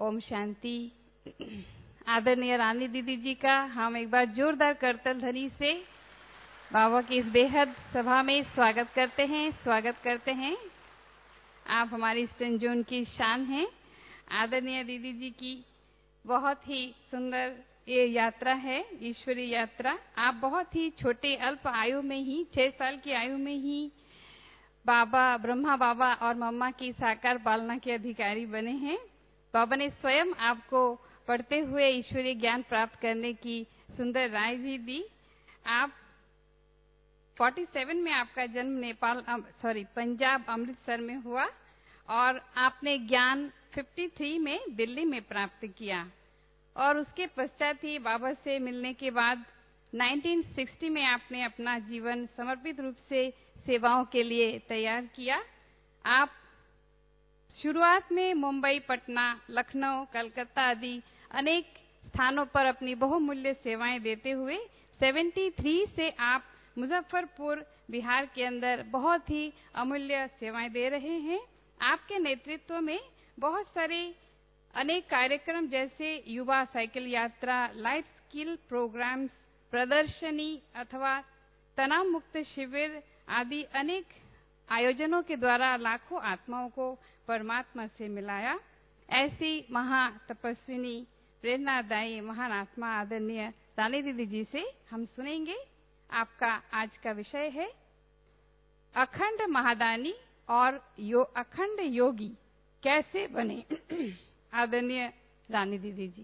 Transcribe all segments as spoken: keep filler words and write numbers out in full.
ओम शांति। आदरणीय रानी दीदी जी का हम एक बार जोरदार करतल ध्वनि से बाबा की इस बेहद सभा में स्वागत करते हैं स्वागत करते हैं। आप हमारी ईस्टर्न जोन की शान हैं। आदरणीय दीदी जी की बहुत ही सुंदर ये यात्रा है, ईश्वरीय यात्रा। आप बहुत ही छोटे अल्प आयु में ही, छह साल की आयु में ही बाबा, ब्रह्मा बाबा और मम्मा की साकार पालना के अधिकारी बने हैं। बाबा ने स्वयं आपको पढ़ते हुए ईश्वरीय ज्ञान प्राप्त करने की सुंदर राय भी दी। आप सैंतालीस में आपका जन्म नेपाल सॉरी पंजाब अमृतसर में हुआ और आपने ज्ञान तिरेपन में दिल्ली में प्राप्त किया और उसके पश्चात ही बाबा से मिलने के बाद उन्नीस सौ साठ में आपने अपना जीवन समर्पित रूप से सेवाओं के लिए तैयार किया। आप शुरुआत में मुंबई, पटना, लखनऊ, कलकत्ता आदि अनेक स्थानों पर अपनी बहुमूल्य सेवाएं देते हुए तिहत्तर से आप मुजफ्फरपुर, बिहार के अंदर बहुत ही अमूल्य सेवाएं दे रहे हैं। आपके नेतृत्व में बहुत सारे अनेक कार्यक्रम जैसे युवा साइकिल यात्रा, लाइफ स्किल प्रोग्राम्स, प्रदर्शनी अथवा तनाव मुक्त शिविर आदि अनेक आयोजनों के द्वारा लाखों आत्माओं को परमात्मा से मिलाया। ऐसी महा तपस्विनी, प्रेरणादायी महान आत्मा आदरणीय रानी दीदी जी से हम सुनेंगे। आपका आज का विषय है अखंड महादानी और यो अखंड योगी कैसे बने। आदरणीय रानी दीदी जी।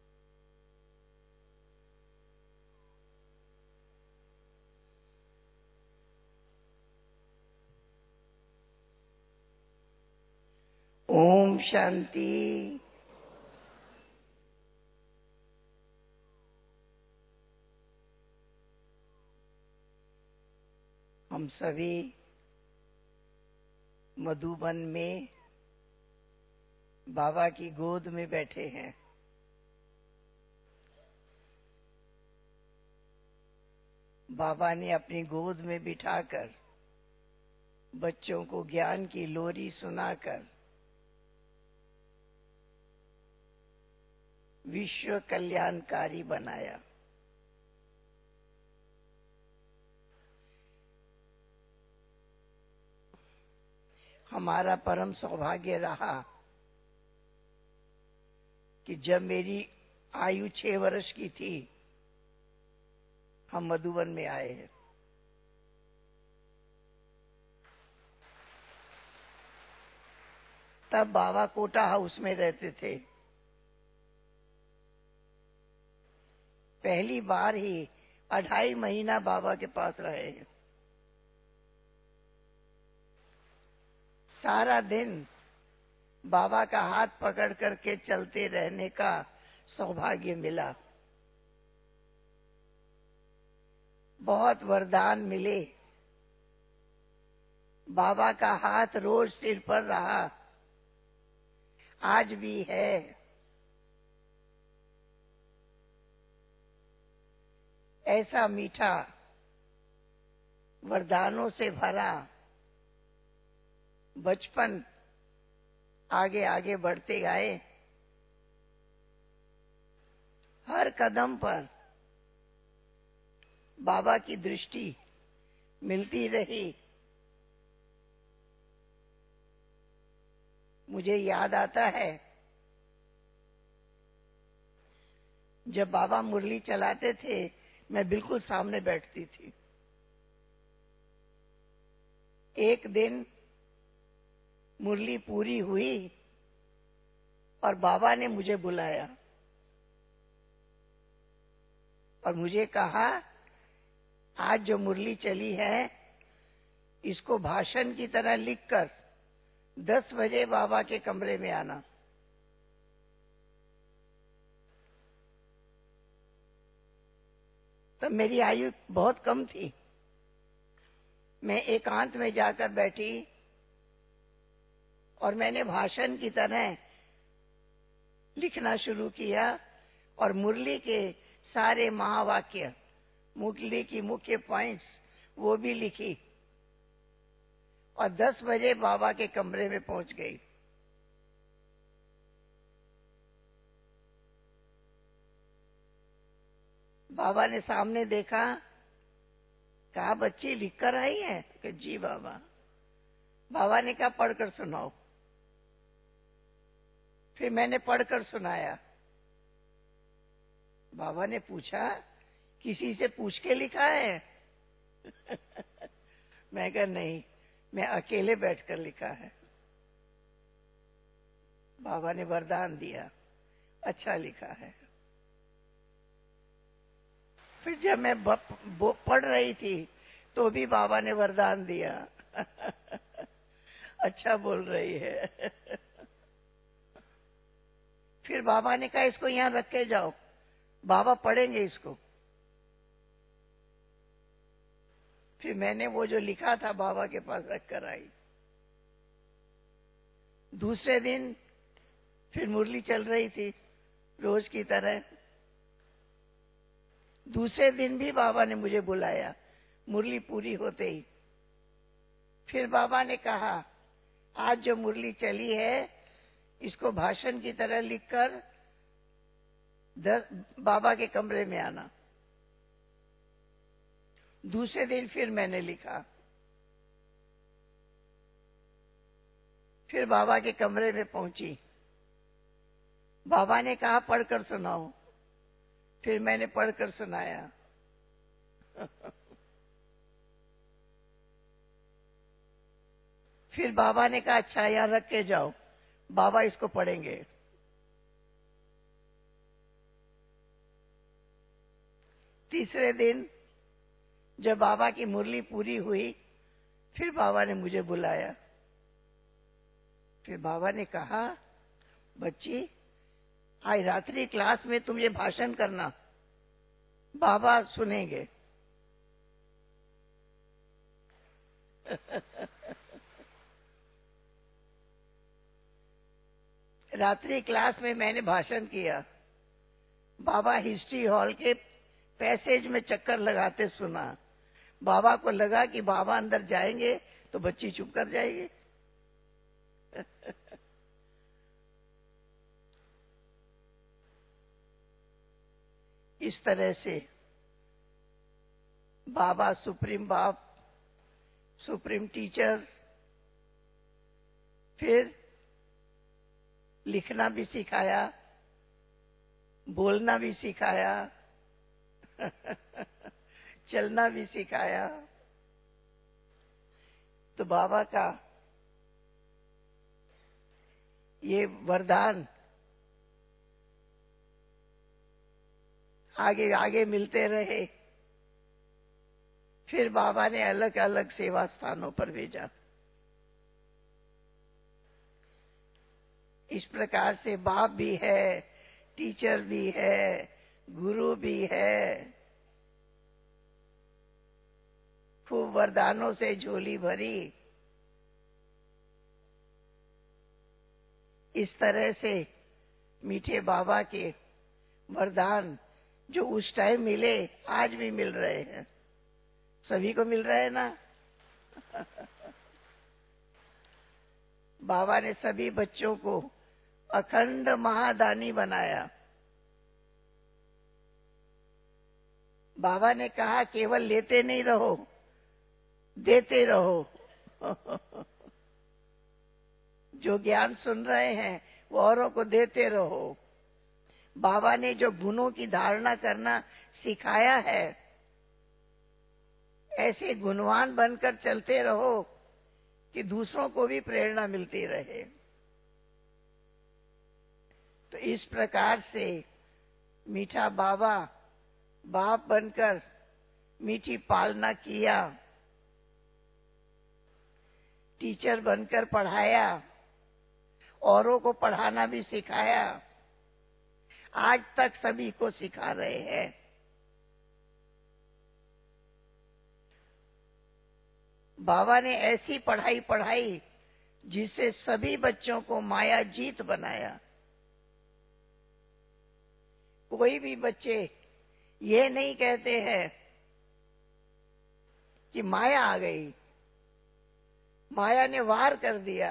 ओम शांति। हम सभी मधुबन में बाबा की गोद में बैठे हैं। बाबा ने अपनी गोद में बिठाकर बच्चों को ज्ञान की लोरी सुनाकर विश्व कल्याणकारी बनाया। हमारा परम सौभाग्य रहा कि जब मेरी आयु छह वर्ष की थी हम मधुबन में आए हैं। तब बाबा कोटा हाउस में रहते थे। पहली बार ही अढ़ाई महीना बाबा के पास रहे हैं। सारा दिन बाबा का हाथ पकड़ करके चलते रहने का सौभाग्य मिला। बहुत वरदान मिले। बाबा का हाथ रोज सिर पर रहा, आज भी है। ऐसा मीठा वरदानों से भरा बचपन आगे आगे बढ़ते गए। हर कदम पर बाबा की दृष्टि मिलती रही। मुझे याद आता है जब बाबा मुरली चलाते थे मैं बिल्कुल सामने बैठती थी। एक दिन मुरली पूरी हुई और बाबा ने मुझे बुलाया और मुझे कहा आज जो मुरली चली है इसको भाषण की तरह लिखकर दस बजे बाबा के कमरे में आना। तब मेरी आयु बहुत कम थी। मैं एकांत में जाकर बैठी और मैंने भाषण की तरह लिखना शुरू किया और मुरली के सारे महावाक्य, मुरली की मुख्य पॉइंट्स वो भी लिखी और दस बजे बाबा के कमरे में पहुंच गई। बाबा ने सामने देखा, कहा बच्ची लिख कर आई है? कि जी बाबा। बाबा ने कहा पढ़कर सुनाओ। फिर मैंने पढ़कर सुनाया। बाबा ने पूछा किसी से पूछ के लिखा है? मैं कहा नहीं, मैं अकेले बैठकर लिखा है। बाबा ने वरदान दिया, अच्छा लिखा है। फिर जब मैं पढ़ रही थी तो भी बाबा ने वरदान दिया, अच्छा बोल रही है। फिर बाबा ने कहा इसको यहां रख के जाओ, बाबा पढ़ेंगे इसको। फिर मैंने वो जो लिखा था बाबा के पास रख कर आई। दूसरे दिन फिर मुरली चल रही थी रोज की तरह। दूसरे दिन भी बाबा ने मुझे बुलाया, मुरली पूरी होते ही। फिर बाबा ने कहा आज जो मुरली चली है इसको भाषण की तरह लिखकर दस बाबा के कमरे में आना। दूसरे दिन फिर मैंने लिखा, फिर बाबा के कमरे में पहुंची। बाबा ने कहा पढ़कर सुनाओ। फिर मैंने पढ़कर सुनाया। फिर बाबा ने कहा अच्छा यहां रख के जाओ, बाबा इसको पढ़ेंगे। तीसरे दिन जब बाबा की मुरली पूरी हुई, फिर बाबा ने मुझे बुलाया। फिर बाबा ने कहा बच्ची आज रात्रि क्लास में तुम ये भाषण करना, बाबा सुनेंगे। रात्रि क्लास में मैंने भाषण किया। बाबा हिस्ट्री हॉल के पैसेज में चक्कर लगाते सुना। बाबा को लगा कि बाबा अंदर जाएंगे तो बच्ची चुप कर जाएगी। इस तरह से बाबा सुप्रीम बाप, सुप्रीम टीचर, फिर लिखना भी सिखाया, बोलना भी सिखाया, चलना भी सिखाया। तो बाबा का ये वरदान आगे आगे मिलते रहे। फिर बाबा ने अलग अलग सेवा स्थानों पर भेजा। इस प्रकार से बाप भी है, टीचर भी है, गुरु भी है। खूब वरदानों से झोली भरी। इस तरह से मीठे बाबा के वरदान जो उस टाइम मिले आज भी मिल रहे हैं। सभी को मिल रहे हैं ना? बाबा ने सभी बच्चों को अखंड महादानी बनाया। बाबा ने कहा केवल लेते नहीं रहो, देते रहो। जो ज्ञान सुन रहे हैं वो औरों को देते रहो। बाबा ने जो गुणों की धारणा करना सिखाया है, ऐसे गुणवान बनकर चलते रहो कि दूसरों को भी प्रेरणा मिलती रहे। तो इस प्रकार से मीठा बाबा बाप बनकर मीठी पालना किया, टीचर बनकर पढ़ाया, औरों को पढ़ाना भी सिखाया, आज तक सभी को सिखा रहे हैं। बाबा ने ऐसी पढ़ाई पढ़ाई जिससे सभी बच्चों को माया जीत बनाया। कोई भी बच्चे ये नहीं कहते हैं कि माया आ गई, माया ने वार कर दिया।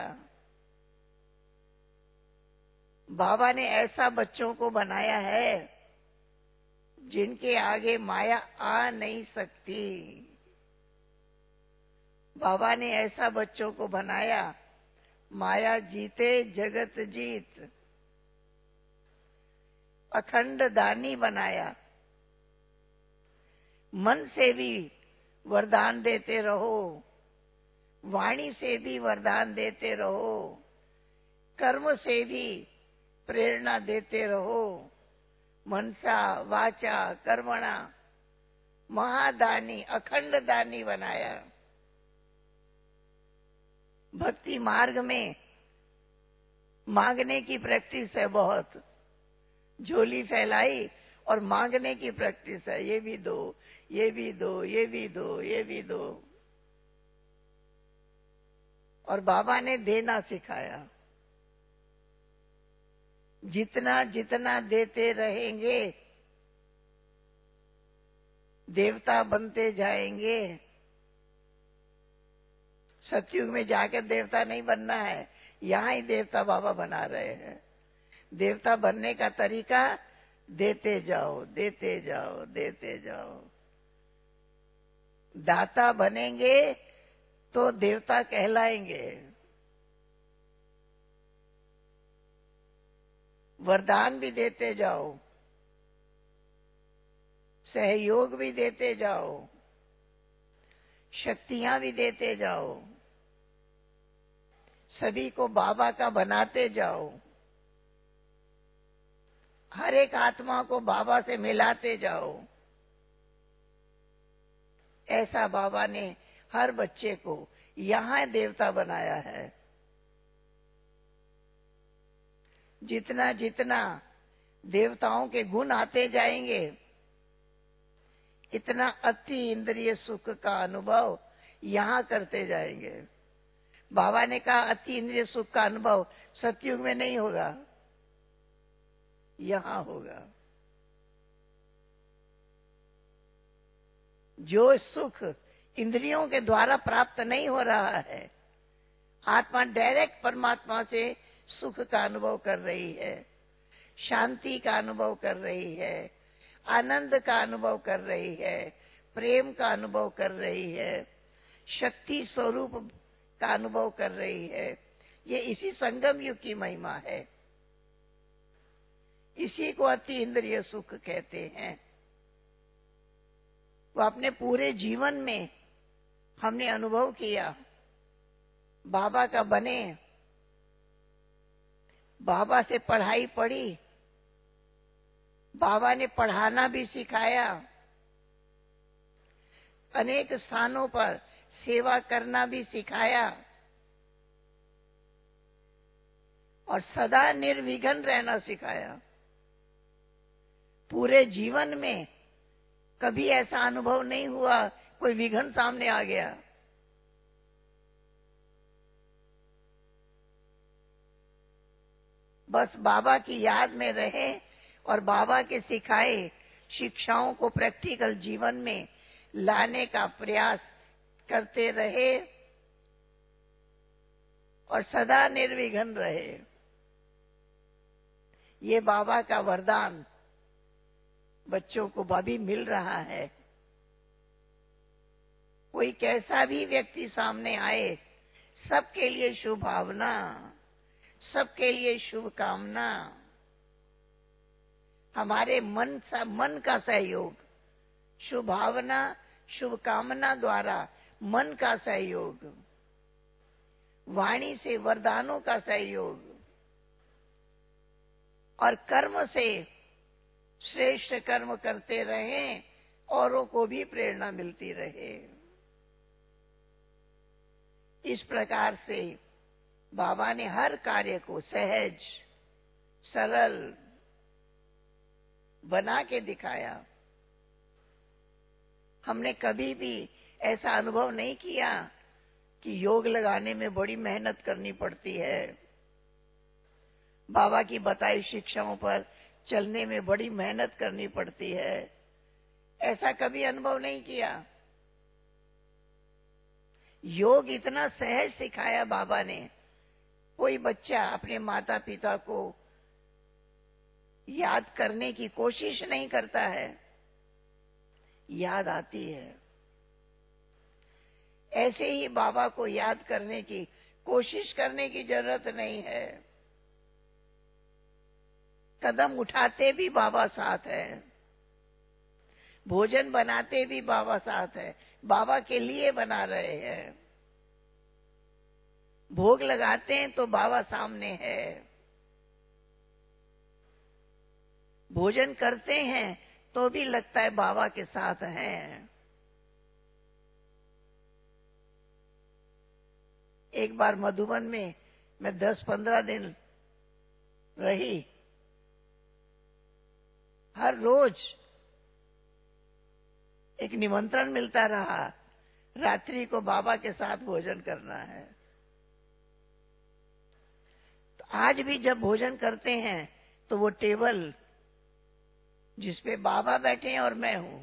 बाबा ने ऐसा बच्चों को बनाया है जिनके आगे माया आ नहीं सकती। बाबा ने ऐसा बच्चों को बनाया, माया जीते जगत जीत, अखंड दानी बनाया। मन से भी वरदान देते रहो, वाणी से भी वरदान देते रहो, कर्म से भी प्रेरणा देते रहो। मनसा वाचा कर्मणा महादानी, अखंड दानी बनाया। भक्ति मार्ग में मांगने की प्रैक्टिस है बहुत, झोली फैलाई और मांगने की प्रैक्टिस है, ये भी दो, ये भी दो, ये भी दो, ये भी दो। और बाबा ने देना सिखाया। जितना जितना देते रहेंगे देवता बनते जाएंगे। सतयुग में जाकर देवता नहीं बनना है, यहाँ ही देवता बाबा बना रहे हैं। देवता बनने का तरीका देते जाओ, देते जाओ, देते जाओ। दाता बनेंगे तो देवता कहलाएंगे। वरदान भी देते जाओ, सहयोग भी देते जाओ, शक्तियां भी देते जाओ, सभी को बाबा का बनाते जाओ, हर एक आत्मा को बाबा से मिलाते जाओ। ऐसा बाबा ने हर बच्चे को यहाँ देवता बनाया है। जितना जितना देवताओं के गुण आते जाएंगे, इतना अति इंद्रिय सुख का अनुभव यहाँ करते जाएंगे। बाबा ने कहा अति इंद्रिय सुख का अनुभव सतयुग में नहीं होगा, यहाँ होगा। जो सुख इंद्रियों के द्वारा प्राप्त नहीं हो रहा है, आत्मा डायरेक्ट परमात्मा से सुख का अनुभव कर रही है, शांति का अनुभव कर रही है, आनंद का अनुभव कर रही है, प्रेम का अनुभव कर रही है, शक्ति स्वरूप का अनुभव कर रही है। ये इसी संगम युग की महिमा है। इसी को अति इंद्रिय सुख कहते हैं। वो अपने पूरे जीवन में हमने अनुभव किया। बाबा का बने, बाबा से पढ़ाई पढ़ी, बाबा ने पढ़ाना भी सिखाया, अनेक स्थानों पर सेवा करना भी सिखाया और सदा निर्विघ्न रहना सिखाया। पूरे जीवन में कभी ऐसा अनुभव नहीं हुआ कोई विघ्न सामने आ गया। बस बाबा की याद में रहे और बाबा के सिखाए शिक्षाओं को प्रैक्टिकल जीवन में लाने का प्रयास करते रहे और सदा निर्विघ्न रहे। ये बाबा का वरदान बच्चों को अभी मिल रहा है। कोई कैसा भी व्यक्ति सामने आए, सबके लिए शुभ भावना, सबके लिए शुभकामना। हमारे मन सा मन का सहयोग, शुभ भावना शुभकामना द्वारा मन का सहयोग, वाणी से वरदानों का सहयोग और कर्म से श्रेष्ठ कर्म करते रहें, औरों को भी प्रेरणा मिलती रहे। इस प्रकार से बाबा ने हर कार्य को सहज सरल बना के दिखाया। हमने कभी भी ऐसा अनुभव नहीं किया कि योग लगाने में बड़ी मेहनत करनी पड़ती है, बाबा की बताई शिक्षाओं पर चलने में बड़ी मेहनत करनी पड़ती है। ऐसा कभी अनुभव नहीं किया। योग इतना सहज सिखाया बाबा ने। कोई बच्चा अपने माता पिता को याद करने की कोशिश नहीं करता है। याद आती है। ऐसे ही बाबा को याद करने की कोशिश करने की जरूरत नहीं है। कदम उठाते भी बाबा साथ है, भोजन बनाते भी बाबा साथ है, बाबा के लिए बना रहे हैं। भोग लगाते हैं तो बाबा सामने है, भोजन करते हैं तो भी लगता है बाबा के साथ हैं। एक बार मधुबन में मैं दस पंद्रह दिन रही। हर रोज एक निमंत्रण मिलता रहा, रात्रि को बाबा के साथ भोजन करना है। तो आज भी जब भोजन करते हैं तो वो टेबल जिसपे बाबा बैठे हैं और मैं हूं,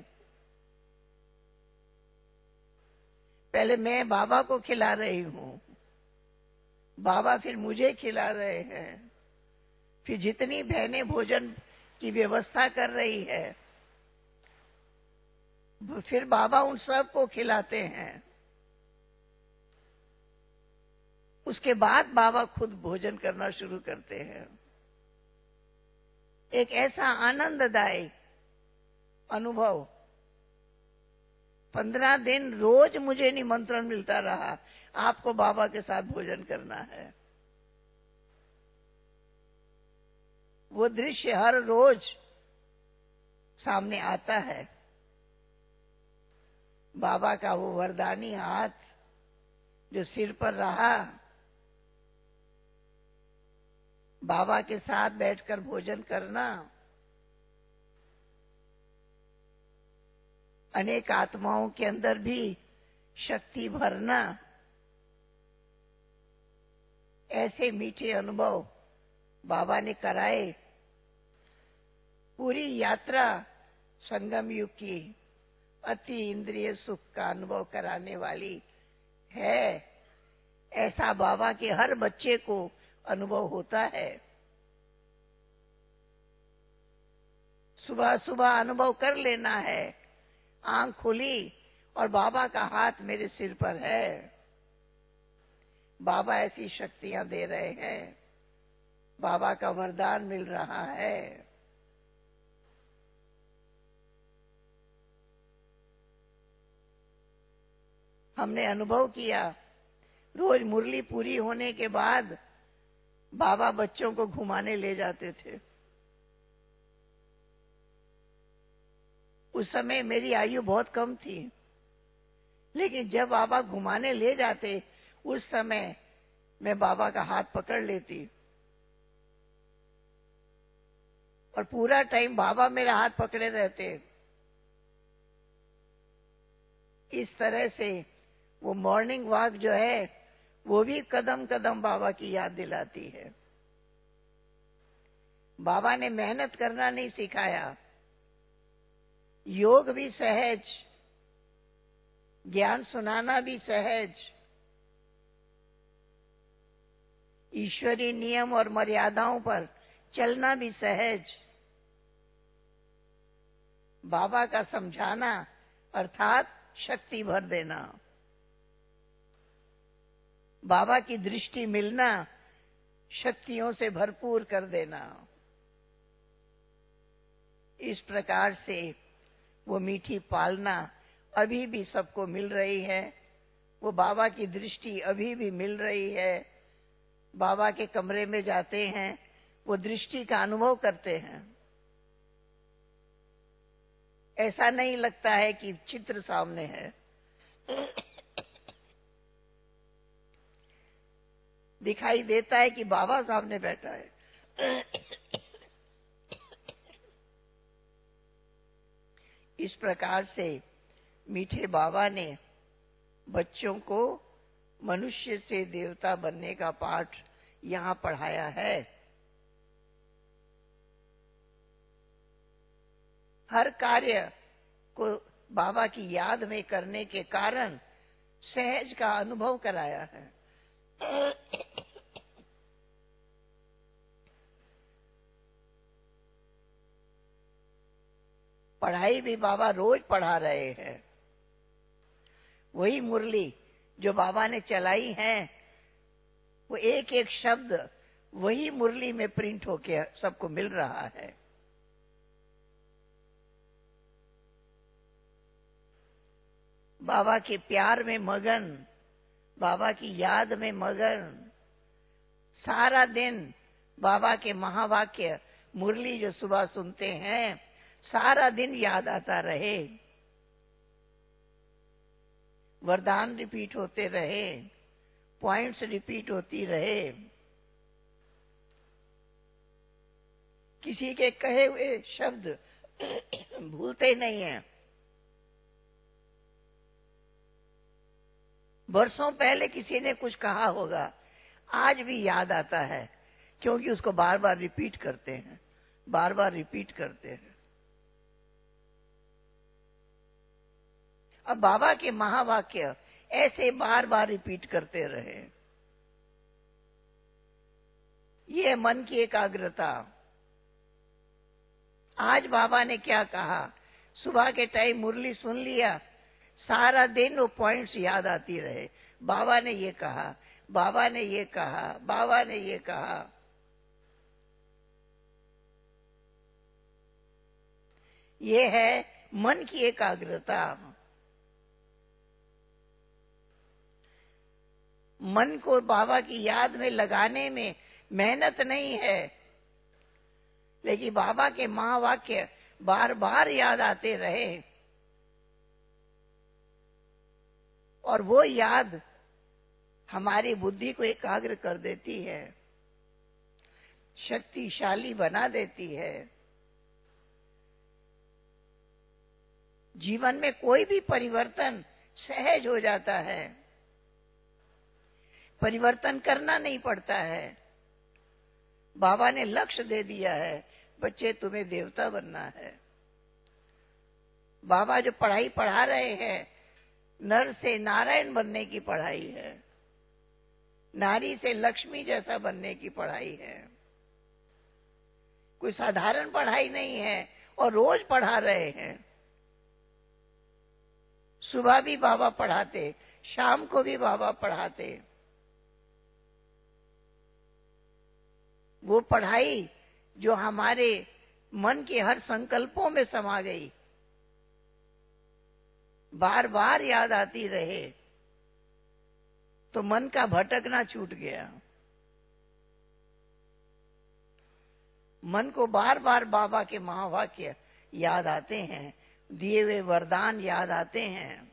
पहले मैं बाबा को खिला रही हूं, बाबा फिर मुझे खिला रहे हैं, फिर जितनी बहनें भोजन की व्यवस्था कर रही है, फिर बाबा उन सबको खिलाते हैं। उसके बाद बाबा खुद भोजन करना शुरू करते हैं। एक ऐसा आनंददायक अनुभव, पंद्रह दिन रोज मुझे निमंत्रण मिलता रहा, आपको बाबा के साथ भोजन करना है। वो दृश्य हर रोज सामने आता है। बाबा का वो वरदानी हाथ जो सिर पर रहा, बाबा के साथ बैठकर भोजन करना, अनेक आत्माओं के अंदर भी शक्ति भरना, ऐसे मीठे अनुभव बाबा ने कराए। पूरी यात्रा संगम युग की अति इंद्रिय सुख का अनुभव कराने वाली है। ऐसा बाबा के हर बच्चे को अनुभव होता है। सुबह सुबह अनुभव कर लेना है, आंख खुली और बाबा का हाथ मेरे सिर पर है, बाबा ऐसी शक्तियां दे रहे हैं, बाबा का वरदान मिल रहा है। हमने अनुभव किया, रोज मुरली पूरी होने के बाद बाबा बच्चों को घुमाने ले जाते थे। उस समय मेरी आयु बहुत कम थी, लेकिन जब बाबा घुमाने ले जाते उस समय मैं बाबा का हाथ पकड़ लेती और पूरा टाइम बाबा मेरा हाथ पकड़े रहते। इस तरह से वो मॉर्निंग वॉक जो है वो भी कदम कदम बाबा की याद दिलाती है। बाबा ने मेहनत करना नहीं सिखाया, योग भी सहज, ज्ञान सुनाना भी सहज, ईश्वरीय नियम और मर्यादाओं पर चलना भी सहज। बाबा का समझाना अर्थात शक्ति भर देना, बाबा की दृष्टि मिलना, शक्तियों से भरपूर कर देना। इस प्रकार से वो मीठी पालना अभी भी सबको मिल रही है। वो बाबा की दृष्टि अभी भी मिल रही है। बाबा के कमरे में जाते हैं, वो दृष्टि का अनुभव करते हैं। ऐसा नहीं लगता है कि चित्र सामने है, दिखाई देता है कि बाबा सामने बैठा है। इस प्रकार से मीठे बाबा ने बच्चों को मनुष्य से देवता बनने का पाठ यहाँ पढ़ाया है। हर कार्य को बाबा की याद में करने के कारण सहज का अनुभव कराया है। पढ़ाई भी बाबा रोज पढ़ा रहे हैं। वही मुरली जो बाबा ने चलाई है, वो एक एक शब्द वही मुरली में प्रिंट होके सबको मिल रहा है। बाबा के प्यार में मगन, बाबा की याद में मगन, सारा दिन बाबा के महावाक्य मुरली जो सुबह सुनते हैं, सारा दिन याद आता रहे, वरदान रिपीट होते रहे, पॉइंट्स रिपीट होती रहे, किसी के कहे हुए शब्द भूलते नहीं हैं। बरसों पहले किसी ने कुछ कहा होगा, आज भी याद आता है, क्योंकि उसको बार बार रिपीट करते हैं, बार बार रिपीट करते हैं। अब बाबा के महावाक्य ऐसे बार बार रिपीट करते रहे। ये मन की एकाग्रता। आज बाबा ने क्या कहा, सुबह के टाइम मुरली सुन लिया, सारा दिन वो पॉइंट्स याद आती रहे। बाबा ने ये कहा, बाबा ने ये कहा, बाबा ने ये कहा। ये है मन की एकाग्रता। मन को बाबा की याद में लगाने में मेहनत नहीं है, लेकिन बाबा के महावाक्य बार बार याद आते रहे, और वो याद हमारी बुद्धि को एकाग्र कर देती है, शक्तिशाली बना देती है। जीवन में कोई भी परिवर्तन सहज हो जाता है, परिवर्तन करना नहीं पड़ता है। बाबा ने लक्ष्य दे दिया है, बच्चे तुम्हें देवता बनना है। बाबा जो पढ़ाई पढ़ा रहे हैं, नर से नारायण बनने की पढ़ाई है, नारी से लक्ष्मी जैसा बनने की पढ़ाई है। कोई साधारण पढ़ाई नहीं है, और रोज पढ़ा रहे हैं। सुबह भी बाबा पढ़ाते, शाम को भी बाबा पढ़ाते। वो पढ़ाई जो हमारे मन के हर संकल्पों में समा गई, बार बार याद आती रहे, तो मन का भटकना छूट गया। मन को बार बार बाबा के महावाक्य याद आते हैं, दिए हुए वरदान याद आते हैं,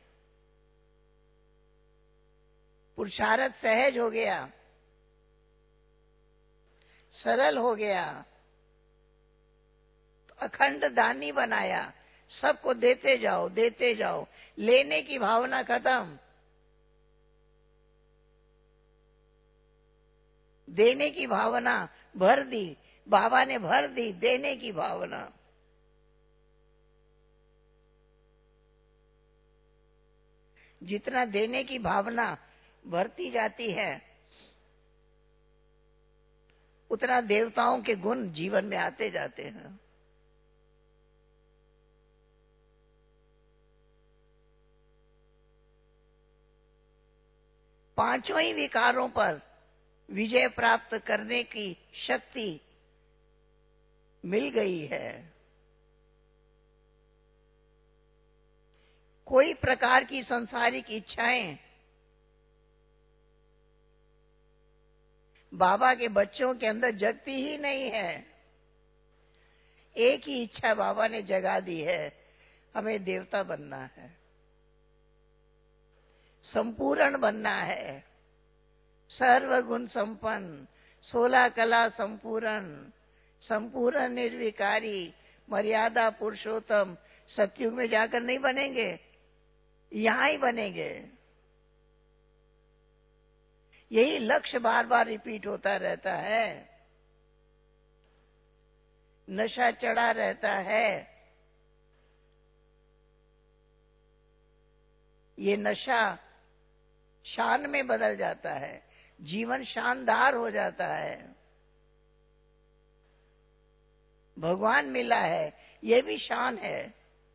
पुरुषार्थ सहज हो गया, सरल हो गया, अखंड दानी बनाया। सबको देते जाओ, देते जाओ, लेने की भावना खत्म, देने की भावना भर दी। बाबा ने भर दी देने की भावना। जितना देने की भावना भरती जाती है, उतना देवताओं के गुण जीवन में आते जाते हैं। पांचों ही विकारों पर विजय प्राप्त करने की शक्ति मिल गई है। कोई प्रकार की सांसारिक इच्छाएं बाबा के बच्चों के अंदर जगती ही नहीं है। एक ही इच्छा बाबा ने जगा दी है, हमें देवता बनना है, संपूर्ण बनना है, सर्वगुण संपन्न, सोलह कला संपूर्ण, संपूर्ण निर्विकारी, मर्यादा पुरुषोत्तम। सतयुग में जाकर नहीं बनेंगे, यहां ही बनेंगे। यही लक्ष्य बार बार रिपीट होता रहता है, नशा चढ़ा रहता है। ये नशा शान में बदल जाता है, जीवन शानदार हो जाता है। भगवान मिला है, ये भी शान है।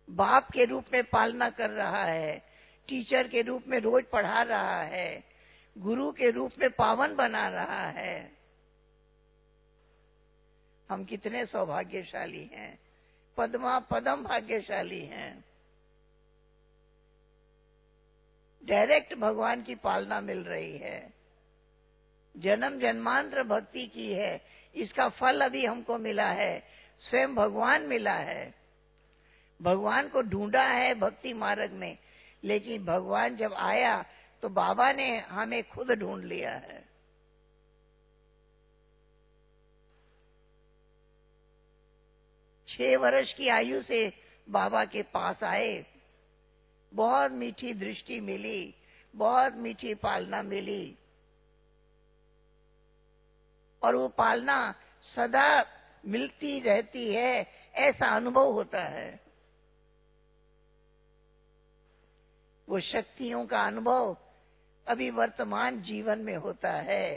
बाप के रूप में पालना कर रहा है, टीचर के रूप में रोज पढ़ा रहा है, गुरु के रूप में पावन बना रहा है। हम कितने सौभाग्यशाली हैं, पद्मा पदम भाग्यशाली हैं। डायरेक्ट भगवान की पालना मिल रही है, जन्म जन्मांतर भक्ति की है, इसका फल अभी हमको मिला है, स्वयं भगवान मिला है। भगवान को ढूंढा है भक्ति मार्ग में, लेकिन भगवान जब आया तो बाबा ने हमें खुद ढूंढ लिया है। छह वर्ष की आयु से बाबा के पास आए, बहुत मीठी दृष्टि मिली, बहुत मीठी पालना मिली, और वो पालना सदा मिलती रहती है, ऐसा अनुभव होता है। वो शक्तियों का अनुभव अभी वर्तमान जीवन में होता है।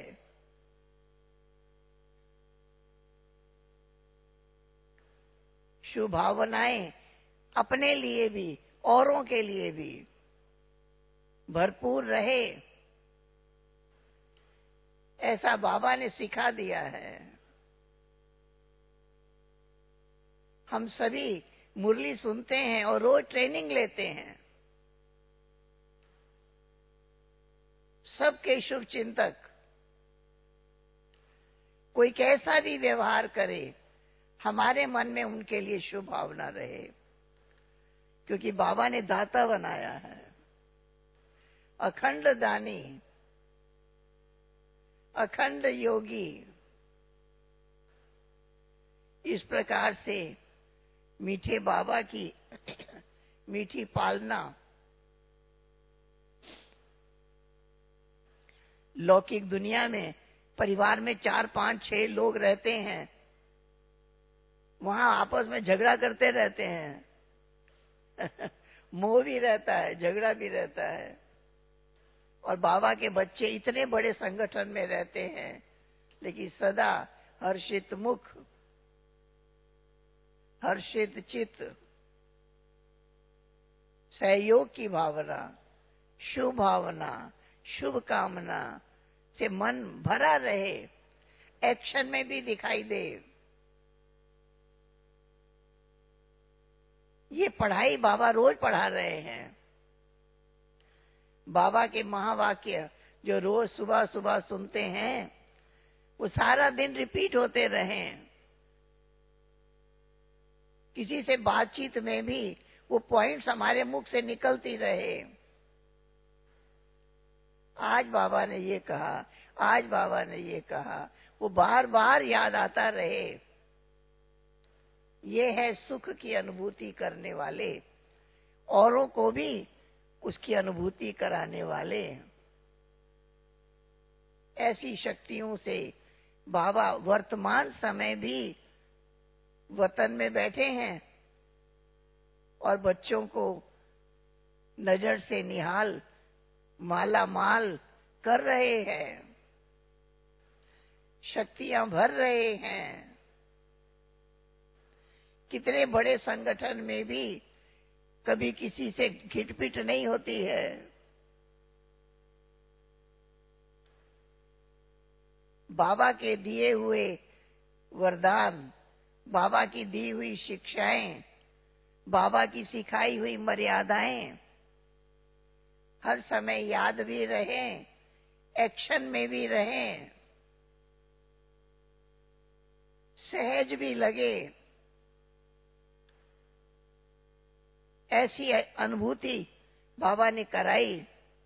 शुभ भावनाएं अपने लिए भी औरों के लिए भी भरपूर रहे, ऐसा बाबा ने सिखा दिया है। हम सभी मुरली सुनते हैं और रोज ट्रेनिंग लेते हैं। सबके शुभ चिंतक कोई कैसा भी व्यवहार करे, हमारे मन में उनके लिए शुभ भावना रहे, क्योंकि बाबा ने दाता बनाया है, अखंड दानी, अखंड योगी। इस प्रकार से मीठे बाबा की मीठी पालना लौकिक दुनिया में परिवार में चार पांच छह लोग रहते हैं, वहां आपस में झगड़ा करते रहते हैं मोह भी रहता है, झगड़ा भी रहता है। और बाबा के बच्चे इतने बड़े संगठन में रहते हैं, लेकिन सदा हर्षित मुख, हर्षित चित्त, सहयोग की भावना, शुभ भावना, शुभ कामना से मन भरा रहे, एक्शन में भी दिखाई दे। ये पढ़ाई बाबा रोज पढ़ा रहे हैं। बाबा के महावाक्य जो रोज सुबह सुबह सुनते हैं, वो सारा दिन रिपीट होते रहें। किसी से बातचीत में भी वो पॉइंट्स हमारे मुख से निकलती रहे। आज बाबा ने ये कहा, आज बाबा ने ये कहा, वो बार बार याद आता रहे। ये है सुख की अनुभूति करने वाले, औरों को भी उसकी अनुभूति कराने वाले। ऐसी शक्तियों से बाबा वर्तमान समय भी वतन में बैठे हैं और बच्चों को नजर से निहाल, माला माल कर रहे हैं, शक्तियां भर रहे हैं। कितने बड़े संगठन में भी कभी किसी से घिटपिट नहीं होती है। बाबा के दिए हुए वरदान, बाबा की दी हुई शिक्षाएं, बाबा की सिखाई हुई मर्यादाएं हर समय याद भी रहें, एक्शन में भी रहें, सहज भी लगे, ऐसी अनुभूति बाबा ने कराई।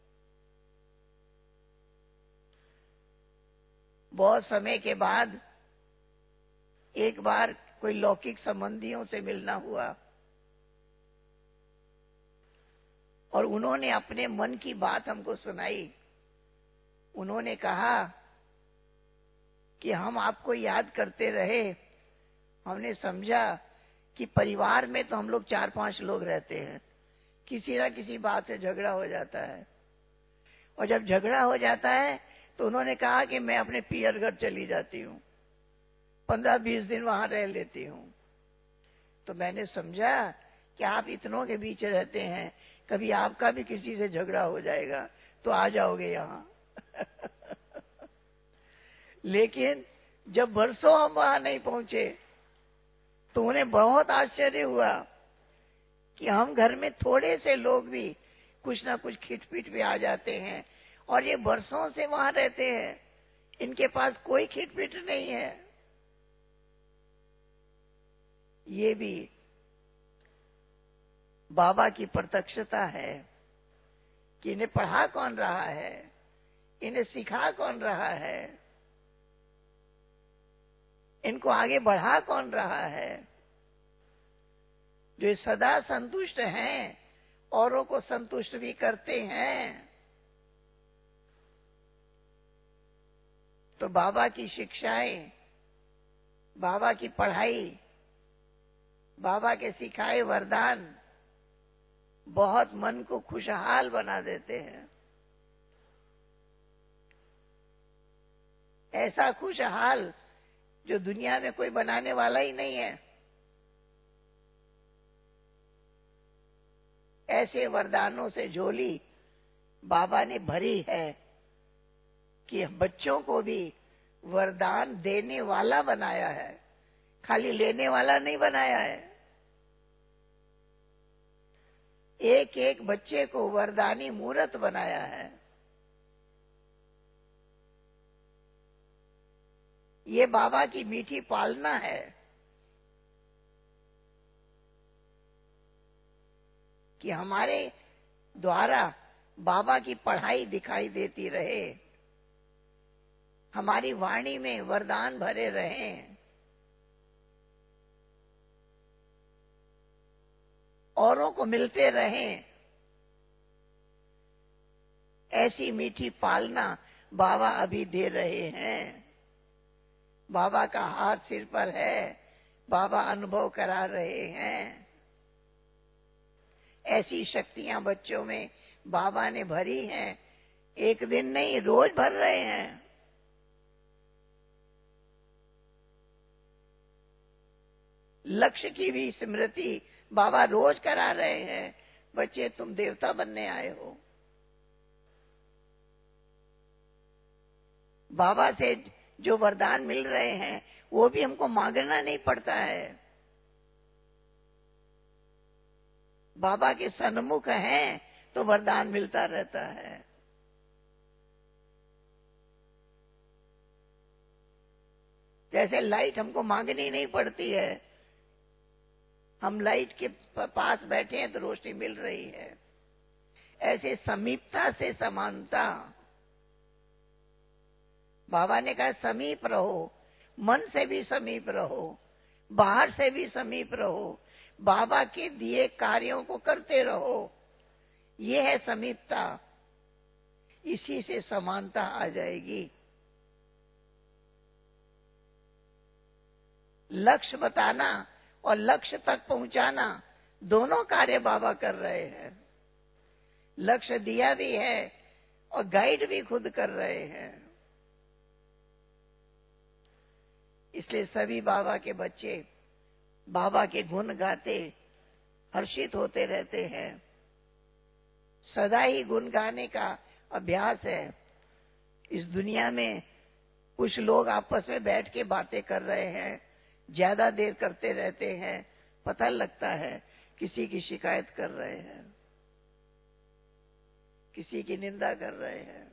बहुत समय के बाद एक बार कोई लौकिक संबंधियों से मिलना हुआ और उन्होंने अपने मन की बात हमको सुनाई। उन्होंने कहा कि हम आपको याद करते रहे, हमने समझा कि परिवार में तो हम लोग चार पांच लोग रहते हैं, किसी ना किसी बात से झगड़ा हो जाता है, और जब झगड़ा हो जाता है तो उन्होंने कहा कि मैं अपने पियर घर चली जाती हूँ, पंद्रह बीस दिन वहां रह लेती हूँ। तो मैंने समझा कि आप इतनों के बीच रहते हैं, कभी आपका भी किसी से झगड़ा हो जाएगा तो आ जाओगे यहां। लेकिन जब बरसों हम वहां नहीं पहुंचे तो उन्हें बहुत आश्चर्य हुआ कि हम घर में थोड़े से लोग भी कुछ ना कुछ खिटपिट पे आ जाते हैं, और ये बरसों से वहां रहते हैं, इनके पास कोई खिटपिट नहीं है। ये भी बाबा की प्रत्यक्षता है कि इन्हें पढ़ा कौन रहा है, इन्हें सिखा कौन रहा है, इनको आगे बढ़ा कौन रहा है। जो सदा संतुष्ट हैं, औरों को संतुष्ट भी करते हैं। तो बाबा की शिक्षाएं, बाबा की पढ़ाई, बाबा के सिखाए वरदान बहुत मन को खुशहाल बना देते हैं। ऐसा खुशहाल जो दुनिया में कोई बनाने वाला ही नहीं है। ऐसे वरदानों से झोली बाबा ने भरी है कि बच्चों को भी वरदान देने वाला बनाया है, खाली लेने वाला नहीं बनाया है। एक एक बच्चे को वरदानी मूर्त बनाया है। ये बाबा की मीठी पालना है कि हमारे द्वारा बाबा की पढ़ाई दिखाई देती रहे, हमारी वाणी में वरदान भरे रहें, औरों को मिलते रहें। ऐसी मीठी पालना बाबा अभी दे रहे हैं। बाबा का हाथ सिर पर है, बाबा अनुभव करा रहे हैं। ऐसी शक्तियां बच्चों में बाबा ने भरी हैं, एक दिन नहीं रोज भर रहे हैं। लक्ष्य की भी स्मृति बाबा रोज करा रहे हैं। बच्चे तुम देवता बनने आए हो। बाबा से जो वरदान मिल रहे हैं वो भी हमको मांगना नहीं पड़ता है। बाबा के सन्मुख हैं तो वरदान मिलता रहता है। जैसे लाइट हमको मांगनी नहीं पड़ती है, हम लाइट के पास बैठे हैं तो रोशनी मिल रही है। ऐसे समीपता से समानता। बाबा ने कहा समीप रहो, मन से भी समीप रहो, बाहर से भी समीप रहो, बाबा के दिए कार्यों को करते रहो। ये है समीपता। इसी से समानता आ जाएगी। लक्ष्य बताना और लक्ष्य तक पहुंचाना दोनों कार्य बाबा कर रहे हैं। लक्ष्य दिया भी है और गाइड भी खुद कर रहे हैं। इसलिए सभी बाबा के बच्चे बाबा के गुण गाते हर्षित होते रहते हैं। सदा ही गुण गाने का अभ्यास है। इस दुनिया में कुछ लोग आपस में बैठ के बातें कर रहे हैं, ज्यादा देर करते रहते हैं, पता लगता है किसी की शिकायत कर रहे हैं, किसी की निंदा कर रहे हैं।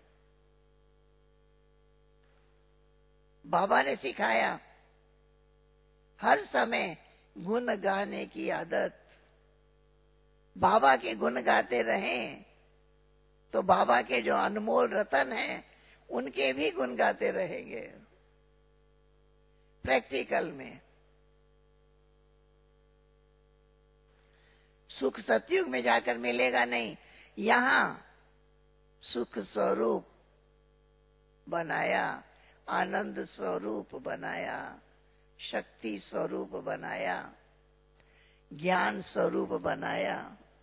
बाबा ने सिखाया हर समय गुण गाने की आदत। बाबा के गुण गाते रहें तो बाबा के जो अनमोल रतन हैं उनके भी गुण गाते रहेंगे। प्रैक्टिकल में सुख सतयुग में जाकर मिलेगा नहीं, यहां सुख स्वरूप बनाया, आनंद स्वरूप बनाया, शक्ति स्वरूप बनाया, ज्ञान स्वरूप बनाया।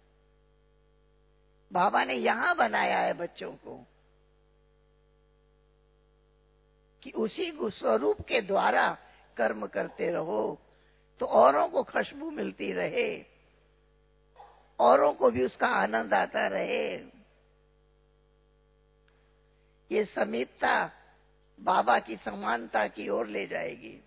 बाबा ने यहां बनाया है बच्चों को कि उसी स्वरूप के द्वारा कर्म करते रहो तो औरों को खुशबू मिलती रहे। औरों को भी उसका आनंद आता रहे। ये समीपता बाबा की समानता की ओर ले जाएगी।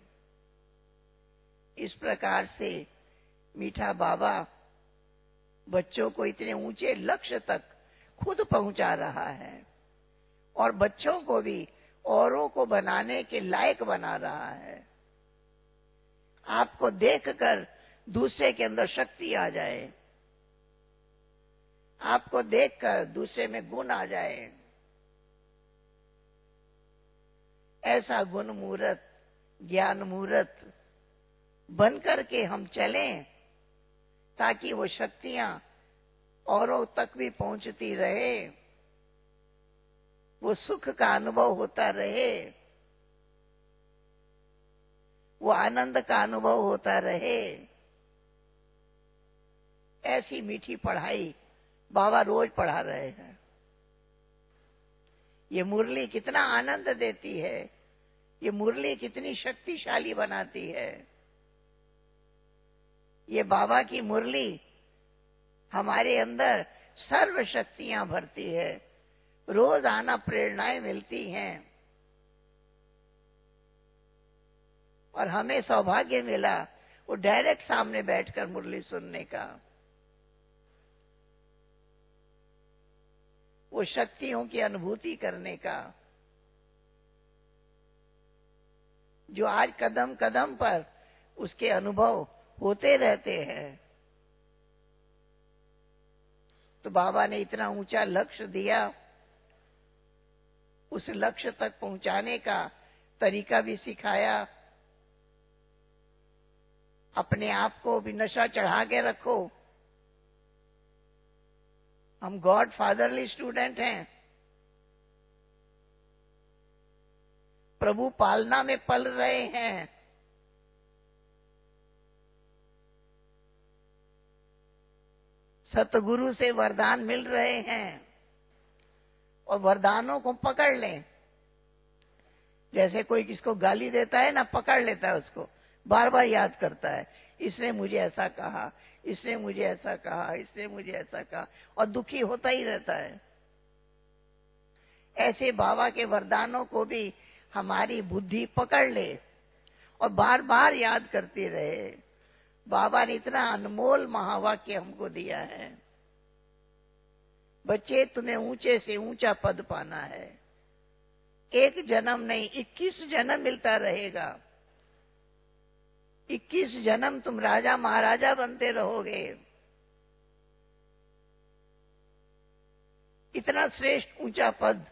इस प्रकार से मीठा बाबा बच्चों को इतने ऊंचे लक्ष्य तक खुद पहुंचा रहा है और बच्चों को भी औरों को बनाने के लायक बना रहा है। आपको देखकर दूसरे के अंदर शक्ति आ जाए, आपको देखकर दूसरे में गुण आ जाए, ऐसा गुण मूर्त ज्ञान मूर्त बनकर के हम चलें, ताकि वो शक्तियां औरों तक भी पहुंचती रहे, वो सुख का अनुभव होता रहे, वो आनंद का अनुभव होता रहे। ऐसी मीठी पढ़ाई बाबा रोज पढ़ा रहे हैं। ये मुरली कितना आनंद देती है, ये मुरली कितनी शक्तिशाली बनाती है। ये बाबा की मुरली हमारे अंदर सर्व शक्तियां भरती है। रोज आना प्रेरणाएं मिलती हैं और हमें सौभाग्य मिला वो डायरेक्ट सामने बैठकर मुरली सुनने का, वो शक्तियों की अनुभूति करने का, जो आज कदम कदम पर उसके अनुभव होते रहते हैं। तो बाबा ने इतना ऊंचा लक्ष्य दिया, उस लक्ष्य तक पहुंचाने का तरीका भी सिखाया। अपने आप को भी नशा चढ़ा के रखो। हम गॉड फादरली स्टूडेंट हैं, प्रभु पालना में पल रहे हैं। सतगुरु से वरदान मिल रहे हैं और वरदानों को पकड़ लें। जैसे कोई किसको गाली देता है ना, पकड़ लेता है उसको, बार बार याद करता है, इसने मुझे ऐसा कहा, इसने मुझे ऐसा कहा, इसने मुझे ऐसा कहा, और दुखी होता ही रहता है। ऐसे बाबा के वरदानों को भी हमारी बुद्धि पकड़ ले और बार बार याद करती रहे। बाबा ने इतना अनमोल महावाक्य हमको दिया है, बच्चे तुम्हें ऊंचे से ऊंचा पद पाना है। एक जन्म नहीं, इक्कीस जन्म मिलता रहेगा। इक्कीस जन्म तुम राजा महाराजा बनते रहोगे। इतना श्रेष्ठ ऊंचा पद,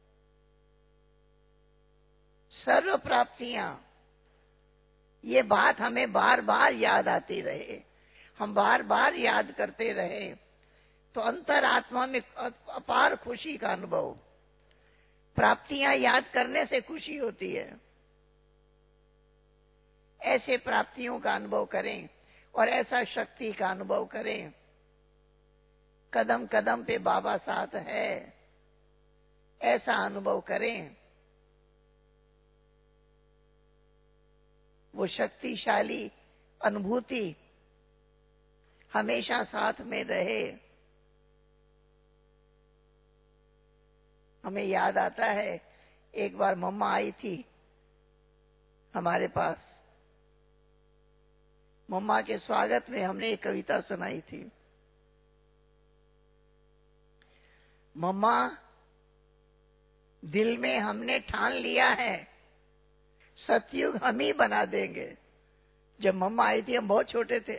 सर्व प्राप्तियां, ये बात हमें बार बार याद आती रहे, हम बार बार याद करते रहे, तो अंतरात्मा में अपार खुशी का अनुभव। प्राप्तियां याद करने से खुशी होती है। ऐसे प्राप्तियों का अनुभव करें और ऐसा शक्ति का अनुभव करें। कदम कदम पे बाबा साथ है, ऐसा अनुभव करें। वो शक्तिशाली अनुभूति हमेशा साथ में रहे। हमें याद आता है, एक बार मम्मा आई थी हमारे पास। मम्मा के स्वागत में हमने एक कविता सुनाई थी। मम्मा, दिल में हमने ठान लिया है, सतयुग हम ही बना देंगे। जब मम्मा आई थी हम बहुत छोटे थे।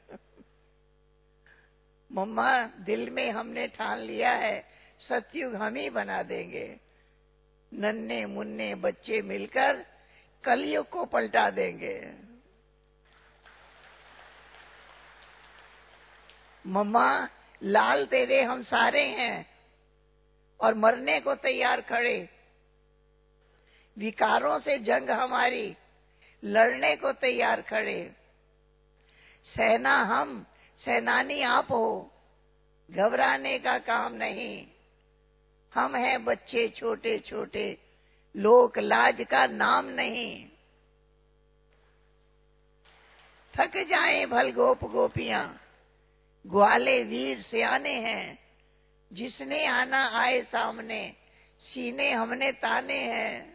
मम्मा, दिल में हमने ठान लिया है, सतयुग हम ही बना देंगे। नन्हे मुन्ने बच्चे मिलकर कलयुग को पलटा देंगे। मम्मा, लाल तेरे हम सारे हैं और मरने को तैयार खड़े। विकारों से जंग हमारी, लड़ने को तैयार खड़े। सेना हम, सेनानी आप हो, घबराने का काम नहीं। हम हैं बच्चे छोटे छोटे, लोक लाज का नाम नहीं। थक जाएं भल गोप गोपियां, ग्वाले वीर सियाने हैं, जिसने आना आए सामने, सीने हमने ताने हैं।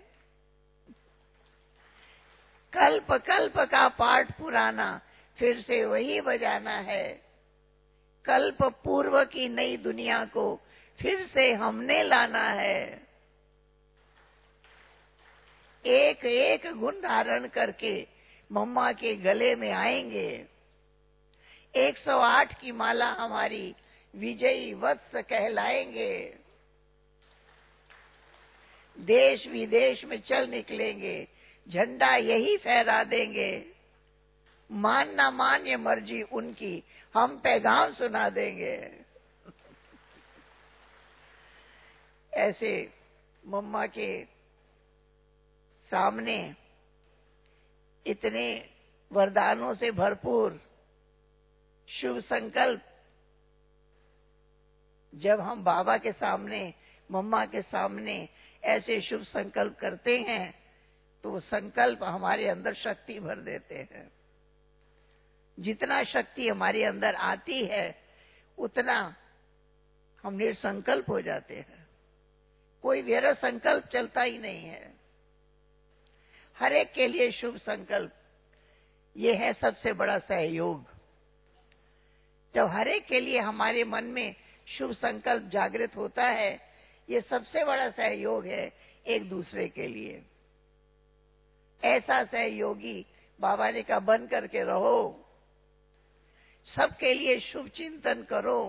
कल्प कल्प का पाठ पुराना, फिर से वही बजाना है। कल्प पूर्व की नई दुनिया को फिर से हमने लाना है। एक एक गुण धारण करके मम्मा के गले में आएंगे। एक सौ आठ की माला हमारी विजयी वत्स कहलाएंगे। देश विदेश में चल निकलेंगे, झंडा यही फहरा देंगे। मान ना मान ये मर्जी उनकी, हम पैगाम सुना देंगे। ऐसे मम्मा के सामने इतने वरदानों से भरपूर शुभ संकल्प जब हम बाबा के सामने, मम्मा के सामने ऐसे शुभ संकल्प करते हैं तो वो संकल्प हमारे अंदर शक्ति भर देते हैं। जितना शक्ति हमारे अंदर आती है उतना हम निर्संकल्प हो जाते हैं। कोई व्यर्थ संकल्प चलता ही नहीं है। हर एक के लिए शुभ संकल्प, ये है सबसे बड़ा सहयोग। जब हर एक के लिए हमारे मन में शुभ संकल्प जागृत होता है, ये सबसे बड़ा सहयोग है एक दूसरे के लिए। ऐसा सहयोगी बाबा ने कहा बन करके रहो, सबके लिए शुभ चिंतन करो,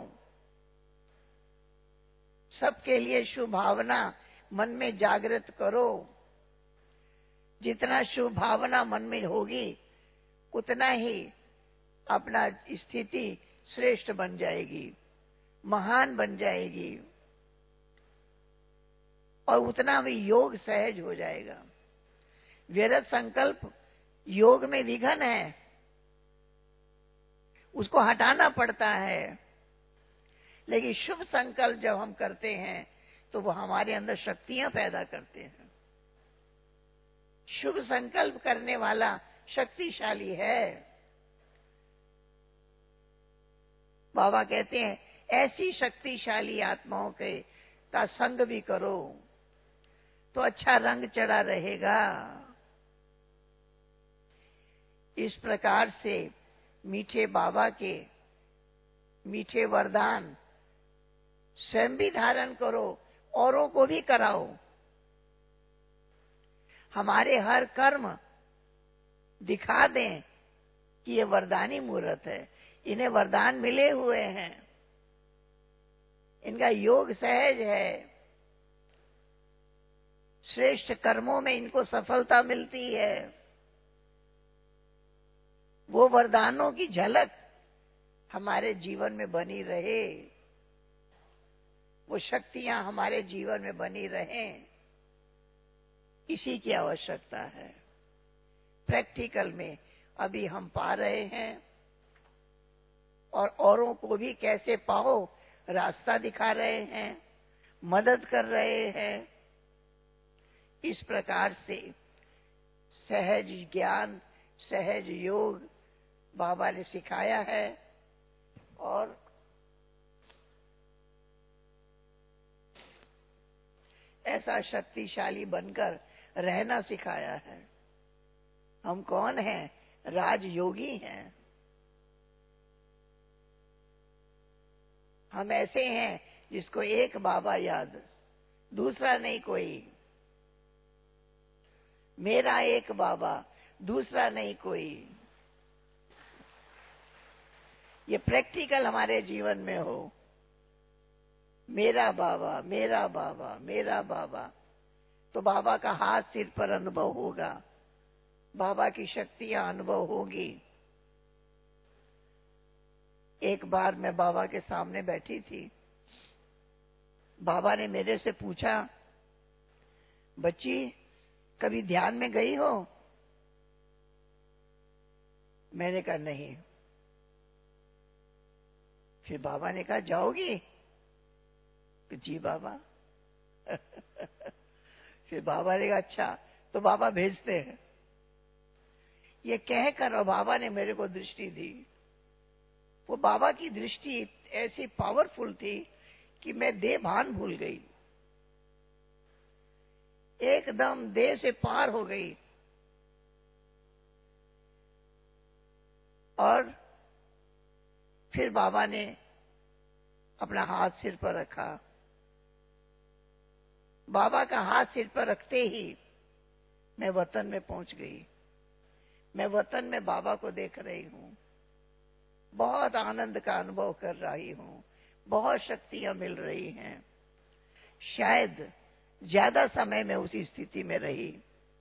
सबके लिए शुभ भावना मन में जागृत करो। जितना शुभ भावना मन में होगी उतना ही अपना स्थिति श्रेष्ठ बन जाएगी, महान बन जाएगी और उतना भी योग सहज हो जाएगा। व्यर्थ संकल्प योग में विघ्न है, उसको हटाना पड़ता है। लेकिन शुभ संकल्प जब हम करते हैं तो वो हमारे अंदर शक्तियां पैदा करते हैं। शुभ संकल्प करने वाला शक्तिशाली है। बाबा कहते हैं ऐसी शक्तिशाली आत्माओं के का संग भी करो तो अच्छा रंग चढ़ा रहेगा। इस प्रकार से मीठे बाबा के मीठे वरदान स्वयं भी धारण करो, औरों को भी कराओ। हमारे हर कर्म दिखा दें कि ये वरदानी मूर्त है, इन्हें वरदान मिले हुए हैं, इनका योग सहज है, श्रेष्ठ कर्मों में इनको सफलता मिलती है। वो वरदानों की झलक हमारे जीवन में बनी रहे, वो शक्तियां हमारे जीवन में बनी रहें, इसी की आवश्यकता है। प्रैक्टिकल में अभी हम पा रहे हैं और औरों को भी कैसे पाओ रास्ता दिखा रहे हैं, मदद कर रहे हैं। इस प्रकार से सहज ज्ञान, सहज योग बाबा ने सिखाया है और ऐसा शक्तिशाली बनकर रहना सिखाया है। हम कौन हैं? राजयोगी हैं। हम ऐसे हैं जिसको एक बाबा याद, दूसरा नहीं कोई। मेरा एक बाबा, दूसरा नहीं कोई। ये प्रैक्टिकल हमारे जीवन में हो। मेरा बाबा, मेरा बाबा, मेरा बाबा, तो बाबा का हाथ सिर पर अनुभव होगा, बाबा की शक्तियां अनुभव होगी। एक बार मैं बाबा के सामने बैठी थी, बाबा ने मेरे से पूछा, बच्ची कभी ध्यान में गई हो? मैंने कहा नहीं। फिर बाबा ने कहा जाओगी? कि जी बाबा। फिर बाबा ने कहा अच्छा तो बाबा भेजते हैं। ये कहकर और बाबा ने मेरे को दृष्टि दी। वो बाबा की दृष्टि ऐसी पावरफुल थी कि मैं देह भान भूल गई, एकदम देह से पार हो गई। और फिर बाबा ने अपना हाथ सिर पर रखा। बाबा का हाथ सिर पर रखते ही मैं वतन में पहुंच गई। मैं वतन में बाबा को देख रही हूं, बहुत आनंद का अनुभव कर रही हूं, बहुत शक्तियां मिल रही हैं। शायद ज्यादा समय में उसी स्थिति में रही।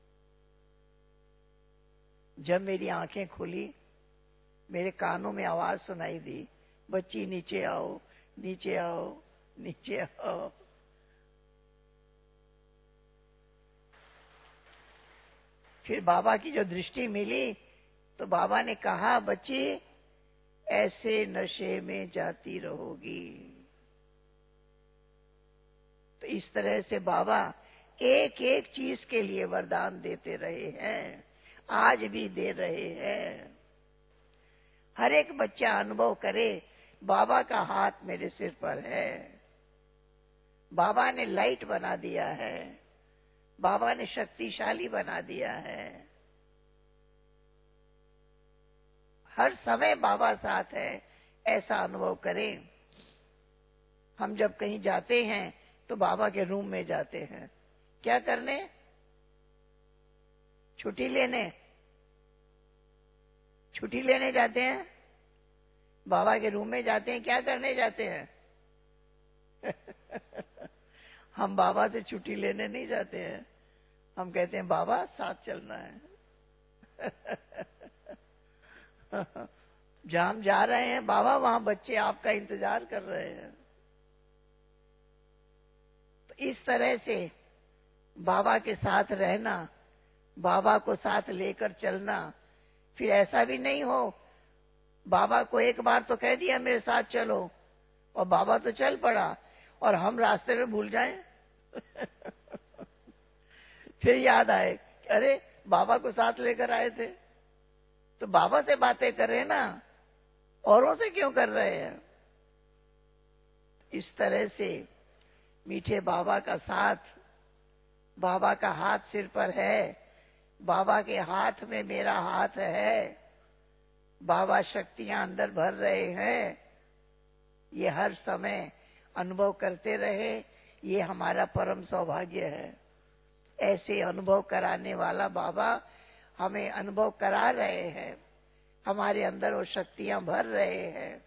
जब मेरी आंखें खुली, मेरे कानों में आवाज सुनाई दी, बच्ची नीचे आओ, नीचे आओ, नीचे आओ। फिर बाबा की जो दृष्टि मिली तो बाबा ने कहा, बच्ची ऐसे नशे में जाती रहोगी। तो इस तरह से बाबा एक एक चीज के लिए वरदान देते रहे हैं, आज भी दे रहे हैं। हर एक बच्चा अनुभव करे, बाबा का हाथ मेरे सिर पर है, बाबा ने लाइट बना दिया है, बाबा ने शक्तिशाली बना दिया है। हर समय बाबा साथ है, ऐसा अनुभव करें। हम जब कहीं जाते हैं तो बाबा के रूम में जाते हैं, क्या करने? छुट्टी लेने। छुट्टी लेने जाते हैं, बाबा के रूम में जाते हैं, क्या करने जाते हैं? हम बाबा से छुट्टी लेने नहीं जाते हैं, हम कहते हैं बाबा साथ चलना है। जहां हम जा रहे हैं बाबा, वहां बच्चे आपका इंतजार कर रहे हैं। तो इस तरह से बाबा के साथ रहना, बाबा को साथ लेकर चलना। फिर ऐसा भी नहीं हो, बाबा को एक बार तो कह दिया मेरे साथ चलो, और बाबा तो चल पड़ा और हम रास्ते में भूल जाएं। फिर याद आए, अरे बाबा को साथ लेकर आए थे, तो बाबा से बातें करें ना, औरों से क्यों कर रहे हैं? इस तरह से मीठे बाबा का साथ, बाबा का हाथ सिर पर है, बाबा के हाथ में मेरा हाथ है, बाबा शक्तियां अंदर भर रहे हैं। ये हर समय अनुभव करते रहे, ये हमारा परम सौभाग्य है। ऐसे अनुभव कराने वाला बाबा हमें अनुभव करा रहे हैं, हमारे अंदर वो शक्तियां भर रहे हैं।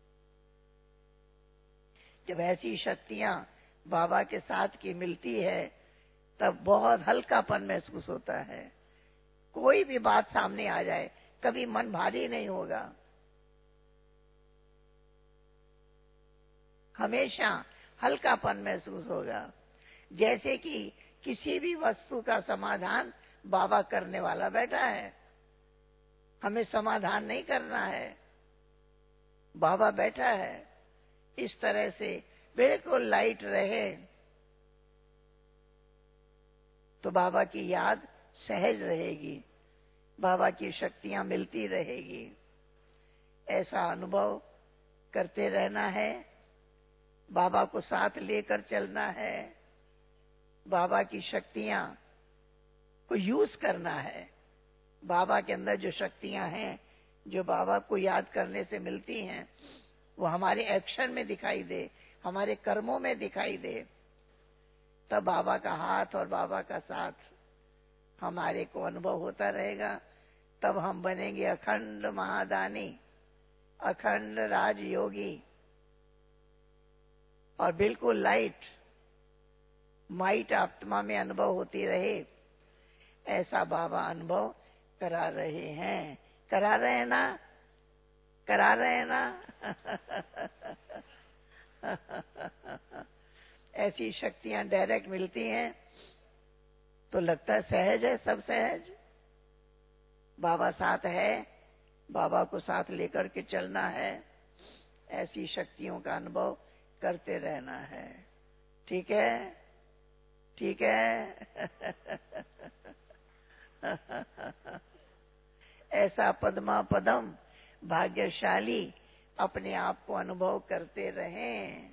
जब ऐसी शक्तियां बाबा के साथ की मिलती है, तब बहुत हल्कापन महसूस होता है। कोई भी बात सामने आ जाए, कभी मन भारी नहीं होगा। हमेशा हल्कापन महसूस होगा, जैसे कि किसी भी वस्तु का समाधान बाबा करने वाला बैठा है। हमें समाधान नहीं करना है, बाबा बैठा है। इस तरह से बिल्कुल लाइट रहे तो बाबा की याद सहज रहेगी, बाबा की शक्तियां मिलती रहेगी। ऐसा अनुभव करते रहना है, बाबा को साथ लेकर चलना है, बाबा की शक्तियां को यूज करना है। बाबा के अंदर जो शक्तियां हैं, जो बाबा को याद करने से मिलती हैं, वो हमारे एक्शन में दिखाई दे, हमारे कर्मों में दिखाई दे। तब बाबा का हाथ और बाबा का साथ हमारे को अनुभव होता रहेगा। तब हम बनेंगे अखंड महादानी, अखंड राजयोगी, और बिल्कुल लाइट माइट आत्मा में अनुभव होती रहे। ऐसा बाबा अनुभव करा रहे हैं, करा रहे हैं ना, करा रहे हैं ना। ऐसी शक्तियां डायरेक्ट मिलती हैं तो लगता है सहज है, सब सहज। बाबा साथ है, बाबा को साथ लेकर के चलना है। ऐसी शक्तियों का अनुभव करते रहना है। ठीक है, ठीक है। ऐसा पद्मा पदम भाग्यशाली अपने आप को अनुभव करते रहें।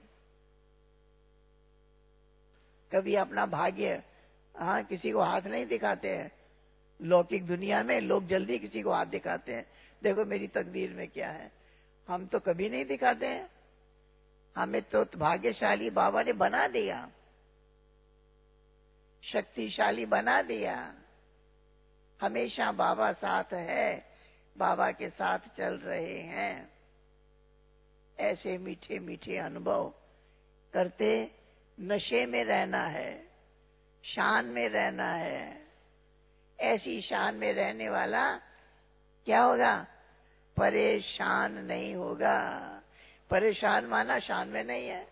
कभी अपना भाग्य, हाँ, किसी को हाथ नहीं दिखाते हैं। लौकिक दुनिया में लोग जल्दी किसी को हाथ दिखाते हैं, देखो मेरी तकदीर में क्या है। हम तो कभी नहीं दिखाते हैं। हमें तो भाग्यशाली बाबा ने बना दिया, शक्तिशाली बना दिया। हमेशा बाबा साथ है, बाबा के साथ चल रहे हैं। ऐसे मीठे मीठे अनुभव करते नशे में रहना है, शान में रहना है। ऐसी शान में रहने वाला क्या होगा? परेशान नहीं होगा। परेशान माना शान में नहीं है।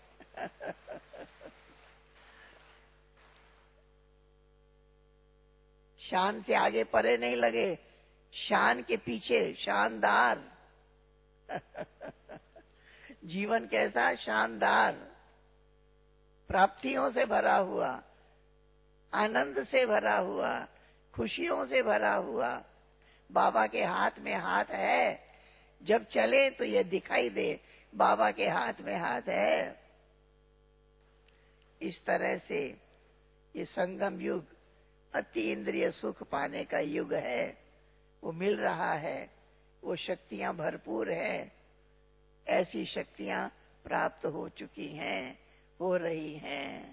शान से आगे परे नहीं लगे, शान के पीछे शानदार। जीवन कैसा? शानदार, प्राप्तियों से भरा हुआ, आनंद से भरा हुआ, खुशियों से भरा हुआ। बाबा के हाथ में हाथ है। जब चले तो ये दिखाई दे बाबा के हाथ में हाथ है। इस तरह से ये संगम युग अति इंद्रिय सुख पाने का युग है। वो मिल रहा है, वो शक्तियां भरपूर है। ऐसी शक्तियां प्राप्त हो चुकी हैं, हो रही हैं।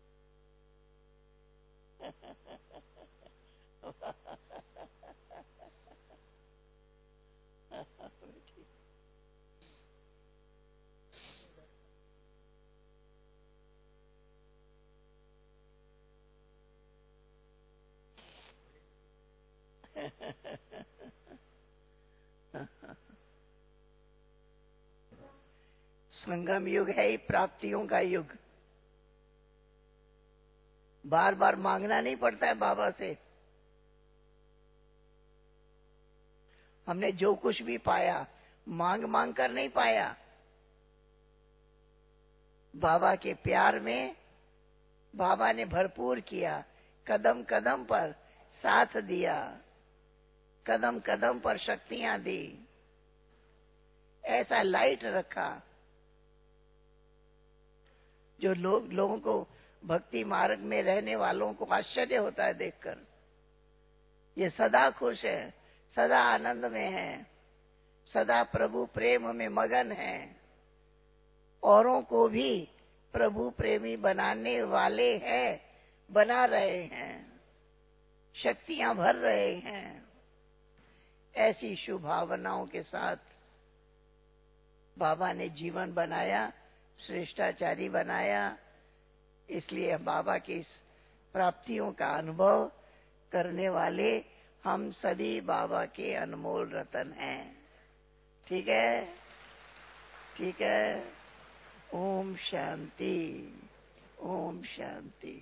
संगम युग है ही प्राप्तियों का युग। बार बार मांगना नहीं पड़ता है बाबा से। हमने जो कुछ भी पाया मांग मांग कर नहीं पाया। बाबा के प्यार में बाबा ने भरपूर किया, कदम कदम पर साथ दिया, कदम कदम पर शक्तियां दी, ऐसा लाइट रखा जो लोग लोगों को भक्ति मार्ग में रहने वालों को आश्चर्य होता है देखकर। ये सदा खुश है, सदा आनंद में है, सदा प्रभु प्रेम में मगन है। औरों को भी प्रभु प्रेमी बनाने वाले हैं, बना रहे हैं, शक्तियां भर रहे हैं। ऐसी शुभ भावनाओं के साथ बाबा ने जीवन बनाया, श्रेष्ठाचारी बनाया। इसलिए बाबा की इस प्राप्तियों का अनुभव करने वाले हम सभी बाबा के अनमोल रतन हैं। ठीक है, ठीक है। ओम शांति, ओम शांति।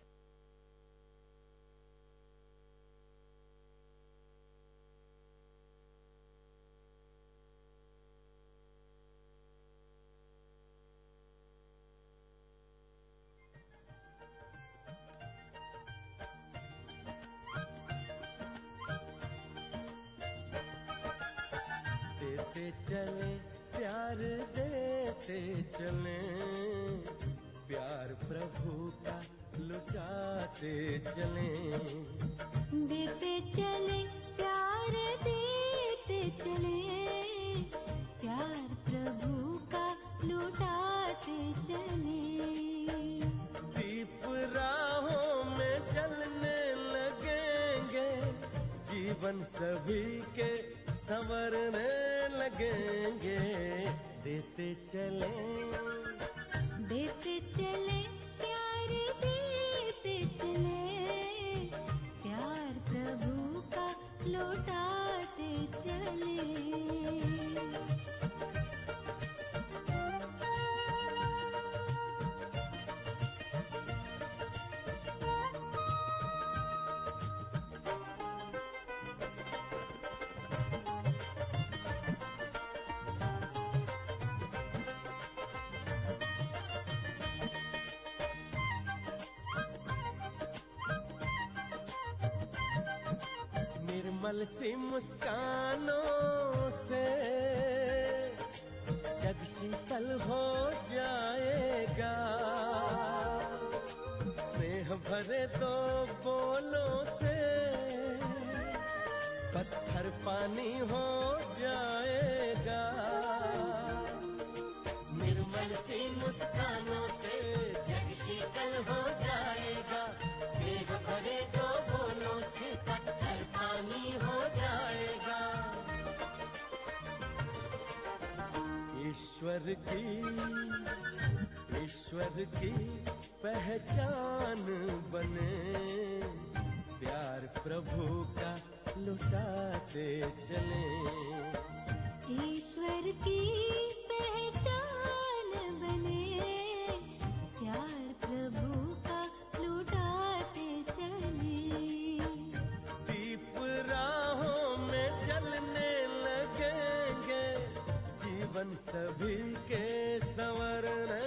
देते चले प्यार, देते चले प्यार प्रभु का लुटाते चले। देते चले प्यार, देते चले प्यार प्रभु का लुटाते चले। दीप राहों में जलने लगेंगे, जीवन सभी के संवरने लगेंगे। देते चले, देते चले प्यार, देते चले प्यार प्रभु का लौटाते चले। निर्मल सी मुस्कानों से भरे दो बोलों से पत्थर पानी हो जाएगा। निर्मल सी मुस्कानों से जग शीतल हो जाएगा। मेघ भरे दो बोलों से पत्थर पानी हो जाएगा। ईश्वर की ईश्वर की पहचान बने, प्यार प्रभु का लुटाते चले। ईश्वर की पहचान बने, प्यार प्रभु का लुटाते चले। दीप राहों में जलने लगेंगे, जीवन सभी के संवरने